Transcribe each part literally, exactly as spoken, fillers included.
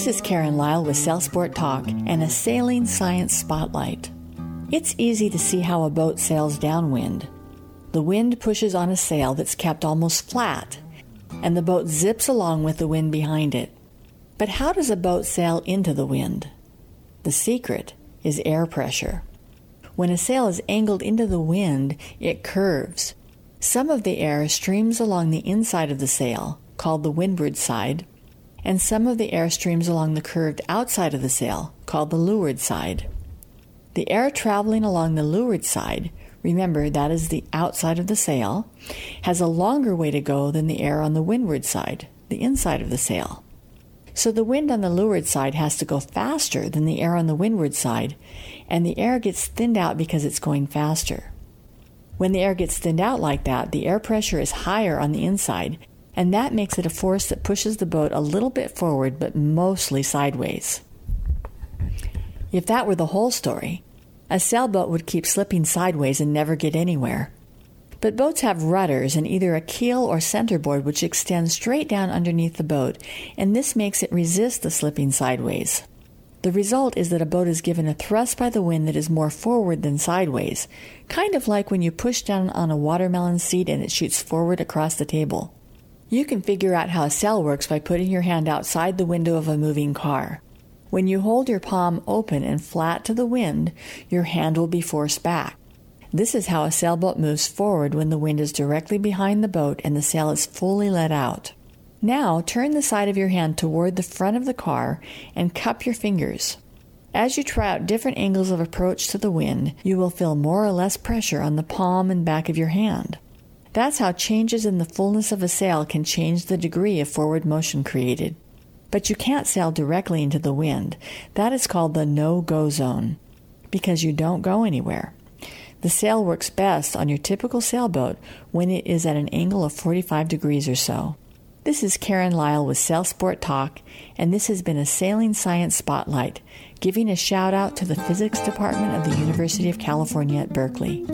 This is Karen Lyle with Sail Sport Talk and a Sailing Science Spotlight. It's easy to see how a boat sails downwind. The wind pushes on a sail that's kept almost flat, and the boat zips along with the wind behind it. But how does a boat sail into the wind? The secret is air pressure. When a sail is angled into the wind, it curves. Some of the air streams along the inside of the sail, called the windward side, and some of the air streams along the curved outside of the sail, called the leeward side. The air traveling along the leeward side, remember that is the outside of the sail, has a longer way to go than the air on the windward side, the inside of the sail. So the wind on the leeward side has to go faster than the air on the windward side, and the air gets thinned out because it's going faster. When the air gets thinned out like that, the air pressure is higher on the inside, and that makes it a force that pushes the boat a little bit forward, but mostly sideways. If that were the whole story, a sailboat would keep slipping sideways and never get anywhere. But boats have rudders and either a keel or centerboard which extends straight down underneath the boat, and this makes it resist the slipping sideways. The result is that a boat is given a thrust by the wind that is more forward than sideways, kind of like when you push down on a watermelon seed and it shoots forward across the table. You can figure out how a sail works by putting your hand outside the window of a moving car. When you hold your palm open and flat to the wind, your hand will be forced back. This is how a sailboat moves forward when the wind is directly behind the boat and the sail is fully let out. Now, turn the side of your hand toward the front of the car and cup your fingers. As you try out different angles of approach to the wind, you will feel more or less pressure on the palm and back of your hand. That's how changes in the fullness of a sail can change the degree of forward motion created. But you can't sail directly into the wind. That is called the no-go zone, because you don't go anywhere. The sail works best on your typical sailboat when it is at an angle of forty-five degrees or so. This is Karen Lyle with Sail Sport Talk, and this has been a Sailing Science Spotlight, giving a shout out to the Physics Department of the University of California at Berkeley.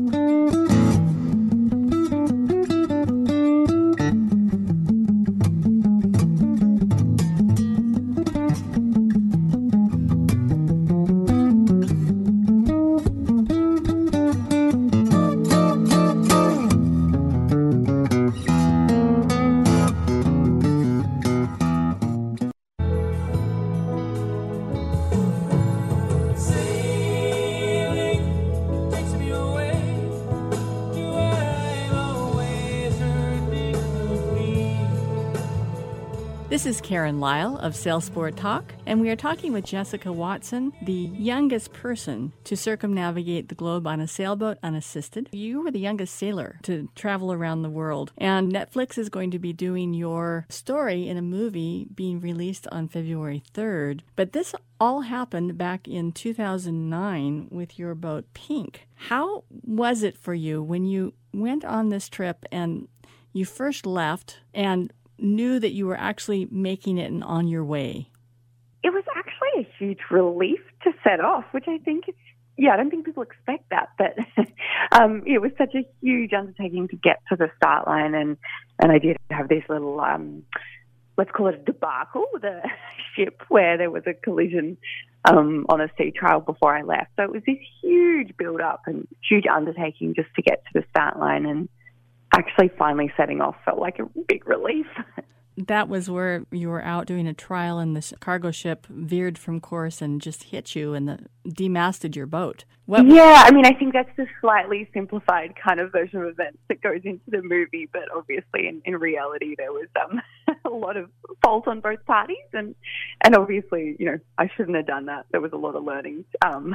This is Karen Lyle of Sail Sport Talk, and we are talking with Jessica Watson, the youngest person to circumnavigate the globe on a sailboat unassisted. You were the youngest sailor to travel around the world, and Netflix is going to be doing your story in a movie being released on February third. But this all happened back in two thousand nine with your boat Pink. How was it for you when you went on this trip and you first left and knew that you were actually making it and on your way? It was actually a huge relief to set off, which I think, is, yeah, I don't think people expect that, but um, it was such a huge undertaking to get to the start line, and, and I did have this little, um, let's call it a debacle with a ship where there was a collision um, on a sea trial before I left. So it was this huge build-up and huge undertaking just to get to the start line, and actually finally setting off felt like a big relief. That was where you were out doing a trial and the cargo ship veered from course and just hit you and the, demasted your boat. What yeah, I mean, I think that's the slightly simplified kind of version of events that goes into the movie, but obviously in, in reality there was um, a lot of fault on both parties, and, and obviously, you know, I shouldn't have done that. There was a lot of learning. Um,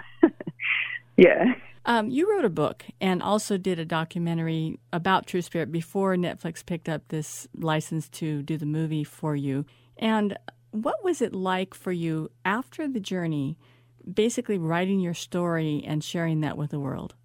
yeah. Um, you wrote a book and also did a documentary about True Spirit before Netflix picked up this license to do the movie for you. And what was it like for you after the journey, basically writing your story and sharing that with the world?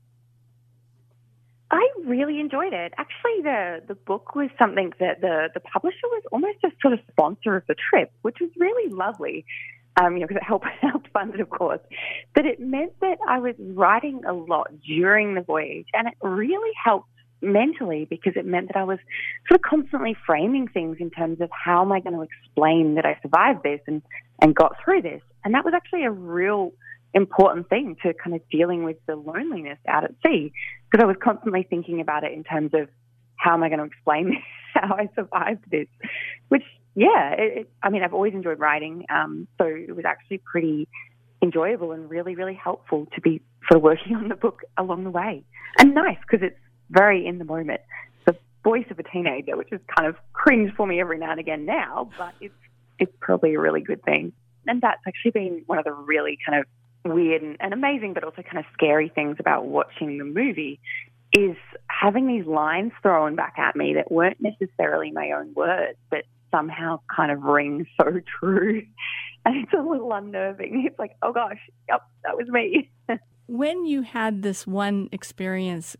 I really enjoyed it. Actually, the, the book was something that the, the publisher was almost a sort of sponsor of the trip, which was really lovely. Um, you know, because it helped, helped fund it, of course. But it meant that I was writing a lot during the voyage, and it really helped mentally, because it meant that I was sort of constantly framing things in terms of how am I going to explain that I survived this and, and got through this. And that was actually a real important thing to kind of dealing with the loneliness out at sea, because I was constantly thinking about it in terms of how am I going to explain how I survived this, which, yeah, it, it, I mean, I've always enjoyed writing, um, so it was actually pretty enjoyable and really, really helpful to be sort of working on the book along the way. And nice, because it's very in the moment. The voice of a teenager, which is kind of cringe for me every now and again now, but it's it's probably a really good thing. And that's actually been one of the really kind of weird and, and amazing, but also kind of scary things about watching the movie, is having these lines thrown back at me that weren't necessarily my own words, but somehow kind of ring so true. And it's a little unnerving. It's like, oh gosh, yep, that was me. When you had this one experience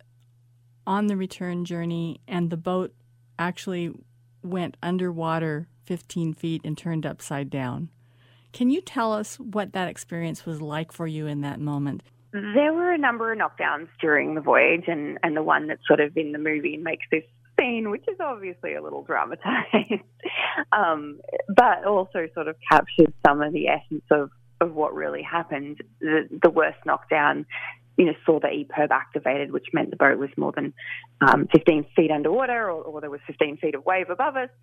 on the return journey and the boat actually went underwater fifteen feet and turned upside down, can you tell us what that experience was like for you in that moment? There were a number of knockdowns during the voyage, and, and the one that's sort of in the movie and makes this scene, which is obviously a little dramatized, um, but also sort of captures some of the essence of, of what really happened. The, the worst knockdown, you know, saw the E P I R B activated, which meant the boat was more than um, fifteen feet underwater, or, or there was fifteen feet of wave above us.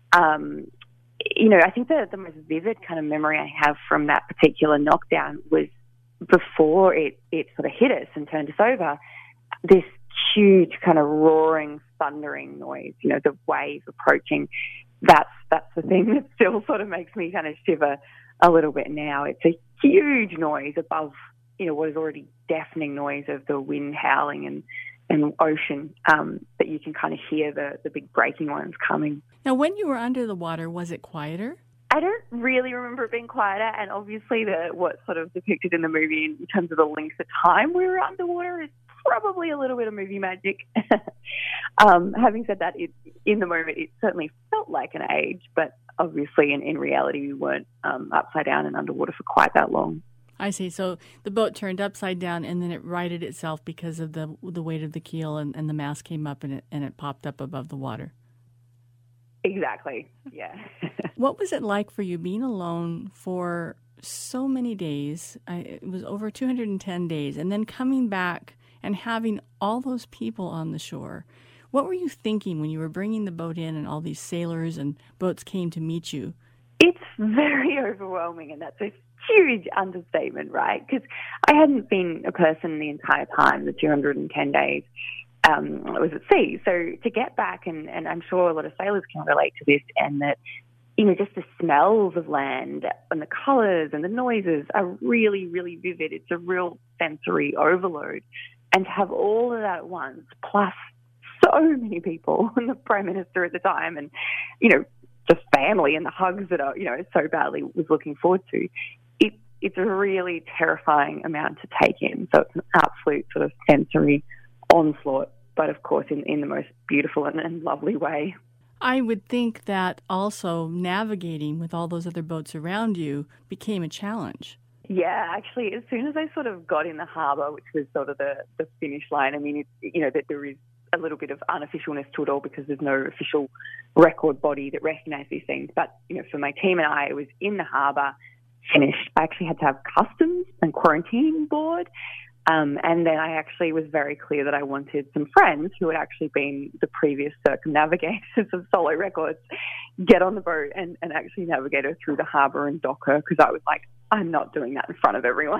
Um, you know, I think the, the most vivid kind of memory I have from that particular knockdown was before it, it sort of hit us and turned us over, this huge kind of roaring, thundering noise, you know, the wave approaching. That's, that's the thing that still sort of makes me kind of shiver a little bit now. It's a huge noise above, you know, what is already deafening noise of the wind howling and, and ocean, um, that you can kind of hear the, the big breaking ones coming. Now, when you were under the water, was it quieter? I don't really remember it being quieter, and obviously the what's sort of depicted in the movie in terms of the length of time we were underwater is probably a little bit of movie magic. um, having said that, it, in the moment it certainly felt like an age, but obviously in, in reality we weren't um, upside down and underwater for quite that long. I see. So the boat turned upside down and then it righted itself because of the the weight of the keel, and, and the mast came up and it, and it popped up above the water. Exactly, yeah. What was it like for you being alone for so many days? I, it was over two hundred ten days, and then coming back and having all those people on the shore. What were you thinking when you were bringing the boat in and all these sailors and boats came to meet you? It's very overwhelming, and that's a huge understatement, right? Because I hadn't been a person the entire time, the two hundred ten days. Um, I was at sea. So to get back, and, and I'm sure a lot of sailors can relate to this, and that, you know, just the smells of land and the colours and the noises are really, really vivid. It's a real sensory overload. And to have all of that at once, plus so many people, and the Prime Minister at the time, and, you know, just family and the hugs that I, you know, so badly was looking forward to, it, it's a really terrifying amount to take in. So it's an absolute sort of sensory onslaught, but of course in, in the most beautiful and, and lovely way. I would think that also navigating with all those other boats around you became a challenge. Yeah, actually, as soon as I sort of got in the harbour, which was sort of the, the finish line, I mean, it, you know, that there is a little bit of unofficialness to it all because there's no official record body that recognises these things. But, you know, for my team and I, it was in the harbour, finished. I actually had to have customs and quarantine board. Um, and then I actually was very clear that I wanted some friends who had actually been the previous circumnavigators of Solo Records get on the boat and, and actually navigate her through the harbour and dock her, because I was like, I'm not doing that in front of everyone.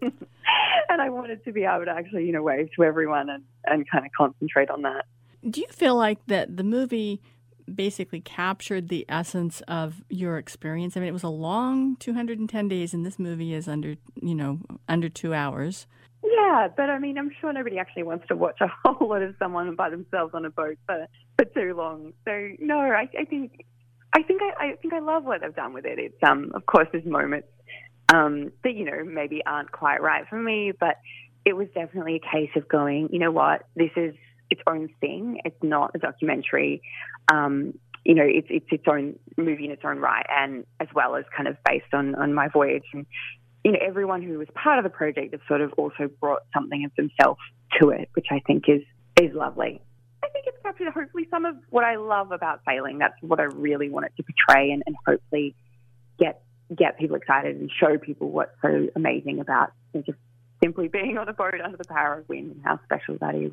And I wanted to be able to actually, you know, wave to everyone and, and kind of concentrate on that. Do you feel like that the movie basically captured the essence of your experience? I mean, it was a long two hundred ten days, and this movie is under, you know, under two hours. Yeah, but I mean, I'm sure nobody actually wants to watch a whole lot of someone by themselves on a boat for, for too long. So no, I, I think I think I, I think I love what they've done with it. It's um, of course, there's moments um, that, you know, maybe aren't quite right for me, but it was definitely a case of going, you know what, this is its own thing. It's not a documentary. Um, you know, it's it's its own movie in its own right, and as well as kind of based on, on my voyage. And you know, everyone who was part of the project has sort of also brought something of themselves to it, which I think is, is lovely. I captured hopefully some of what I love about sailing. That's what I really wanted to portray, and, and hopefully get get people excited and show people what's so amazing about you know, just simply being on a boat under the power of wind and how special that is.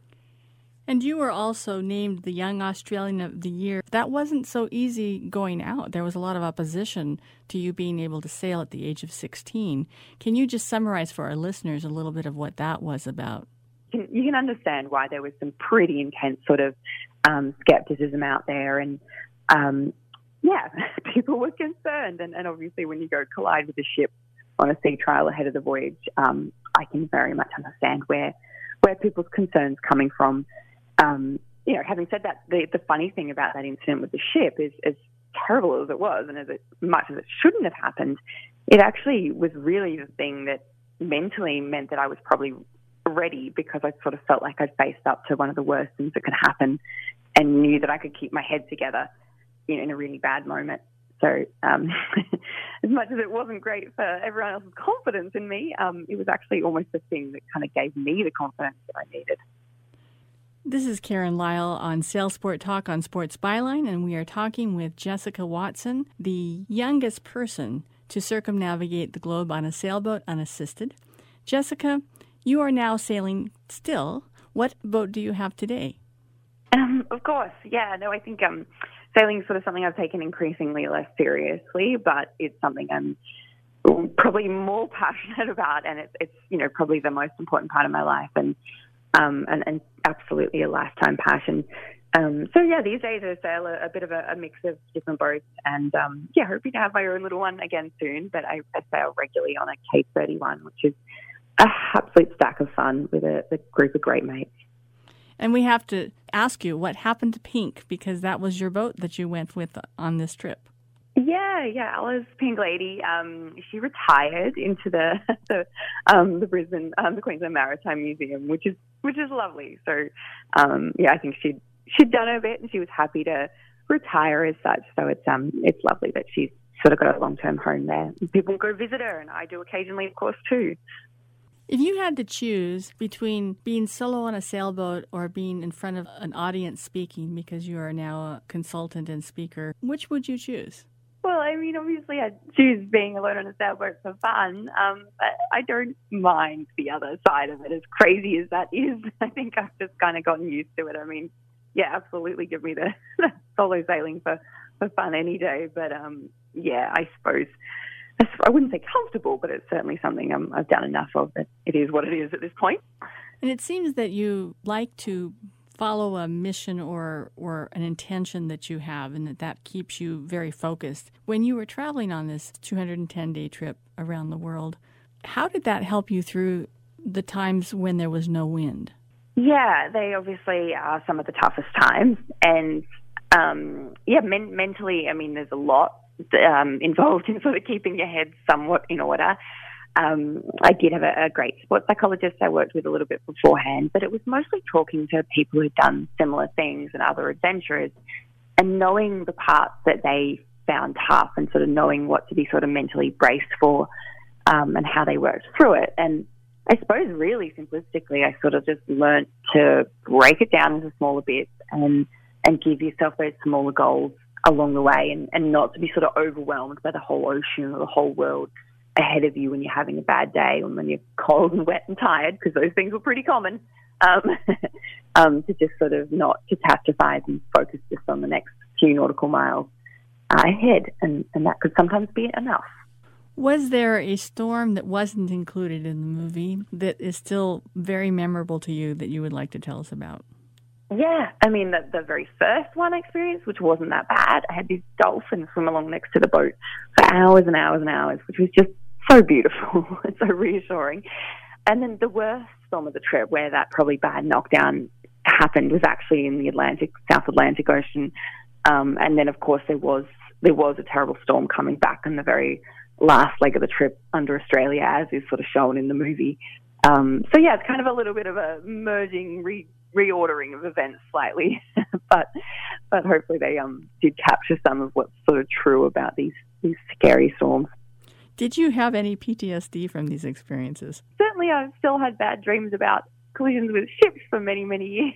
And you were also named the Young Australian of the Year. That wasn't so easy going out. There was a lot of opposition to you being able to sail at the age of sixteen. Can you just summarize for our listeners a little bit of what that was about? You can understand why there was some pretty intense sort of um, skepticism out there. And, um, yeah, people were concerned. And, and obviously when you go collide with a ship on a sea trial ahead of the voyage, um, I can very much understand where where people's concerns coming from. Um, you know, having said that, the, the funny thing about that incident with the ship is, as terrible as it was, and as it, much as it shouldn't have happened, it actually was really the thing that mentally meant that I was probably ready, because I sort of felt like I'd faced up to one of the worst things that could happen and knew that I could keep my head together you know, in a really bad moment. So um, as much as it wasn't great for everyone else's confidence in me, um, it was actually almost the thing that kind of gave me the confidence that I needed. This is Karen Lyle on Sail Sport Talk on Sports Byline, and we are talking with Jessica Watson, the youngest person to circumnavigate the globe on a sailboat unassisted. Jessica, you are now sailing still. What boat do you have today? Um, of course, yeah. No, I think um, sailing is sort of something I've taken increasingly less seriously, but it's something I'm probably more passionate about, and it's, it's you know, probably the most important part of my life, and um, and, and absolutely a lifetime passion. Um, so, yeah, these days I sail a, a bit of a, a mix of different boats, and, um, yeah, hoping to have my own little one again soon, but I, I sail regularly on a K thirty-one, which is an absolute stack of fun with a, a group of great mates. And we have to ask you, what happened to Pink? Because that was your boat that you went with on this trip. Yeah, yeah, Alice Pink Lady. Um, she retired into the the, um, the Brisbane, um, the Queensland Maritime Museum, which is which is lovely. So, um, yeah, I think she'd she'd done her bit, and she was happy to retire as such. So it's um it's lovely that she's sort of got a long term home there. People go visit her, and I do occasionally, of course, too. If you had to choose between being solo on a sailboat or being in front of an audience speaking, because you are now a consultant and speaker, which would you choose? Well, I mean, obviously I'd choose being alone on a sailboat for fun, um, but I don't mind the other side of it, as crazy as that is. I think I've just kind of gotten used to it. I mean, yeah, absolutely give me the, the solo sailing for, for fun any day. But, um, yeah, I suppose I wouldn't say comfortable, but it's certainly something um, I've done enough of that it is what it is at this point. And it seems that you like to follow a mission or or an intention that you have, and that that keeps you very focused. When you were traveling on this two hundred ten day trip around the world, how did that help you through the times when there was no wind? Yeah, they obviously are some of the toughest times. And, um, yeah, men- mentally, I mean, there's a lot um, involved in sort of keeping your head somewhat in order. Um, I did have a, a great sports psychologist I worked with a little bit beforehand, but it was mostly talking to people who'd done similar things and other adventurers, and knowing the parts that they found tough, and sort of knowing what to be sort of mentally braced for, um, and how they worked through it. And I suppose really simplistically, I sort of just learnt to break it down into smaller bits and, and give yourself those smaller goals along the way, and, and not to be sort of overwhelmed by the whole ocean or the whole world ahead of you when you're having a bad day, or when you're cold and wet and tired, because those things were pretty common, um, um, to just sort of not catastrophize and focus just on the next few nautical miles uh, ahead, and, and that could sometimes be enough. Was there a storm that wasn't included in the movie that is still very memorable to you that you would like to tell us about? Yeah, I mean, the, the very first one I experienced, which wasn't that bad, I had this dolphin swim along next to the boat for hours and hours and hours, which was just so beautiful and so reassuring. And then the worst storm of the trip, where that probably bad knockdown happened, was actually in the Atlantic, South Atlantic Ocean. Um, and then, of course, there was there was a terrible storm coming back in the very last leg of the trip under Australia, as is sort of shown in the movie. Um, so, yeah, it's kind of a little bit of a merging, re- reordering of events slightly. but but hopefully they um, did capture some of what's sort of true about these, these scary storms. Did you have any P T S D from these experiences? Certainly, I've still had bad dreams about collisions with ships for many, many years.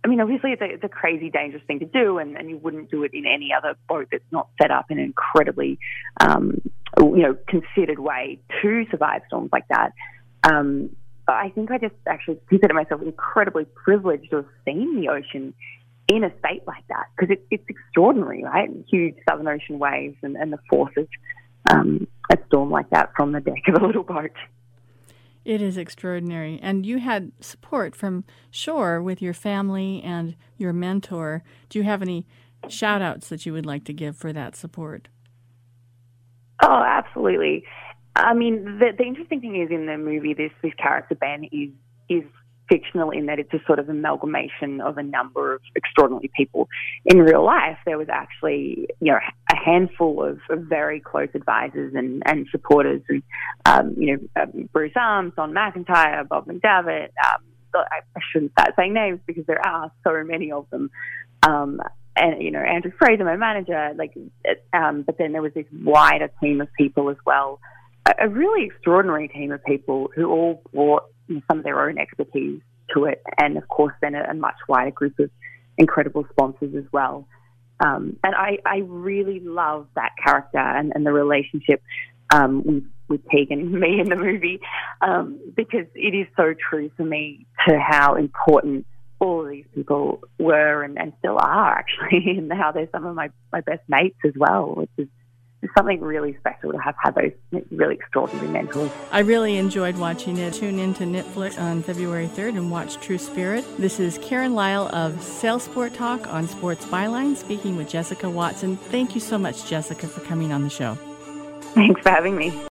I mean, obviously it's a, it's a crazy, dangerous thing to do, and, and you wouldn't do it in any other boat that's not set up in an incredibly, um, you know, considered way to survive storms like that. Um, but I think I just actually consider myself incredibly privileged to have seen the ocean in a state like that, because it, it's extraordinary, right? Huge Southern Ocean waves and, and the force of um, a storm like that from the deck of a little boat. It is extraordinary. And you had support from shore with your family and your mentor. Do you have any shout-outs that you would like to give for that support? Oh, absolutely. I mean, the, the interesting thing is in the movie, this, this character, Ben, is is fictional in that it's a sort of amalgamation of a number of extraordinary people. In real life, there was actually, you know, a handful of, of very close advisors and, and supporters, and um, you know, um, Bruce Arms, Don McIntyre, Bob McDavitt. Um, I, I shouldn't start saying names because there are so many of them. Um, and you know, Andrew Fraser, my manager. Like, um, but then there was this wider team of people as well. A, a really extraordinary team of people who all brought some of their own expertise to it, and of course then a, a much wider group of incredible sponsors as well. Um, and I, I really love that character and, and the relationship um, with, with Tegan and me in the movie, um, because it is so true for me to how important all of these people were and, and still are, actually, and how they're some of my, my best mates as well, which is something really special to have had those really extraordinary mentors. I really enjoyed watching it. Tune in to Netflix on February third and watch True Spirit. This is Karen Lyle of Sailsport Talk on Sports Byline, speaking with Jessica Watson. Thank you so much, Jessica, for coming on the show. Thanks for having me.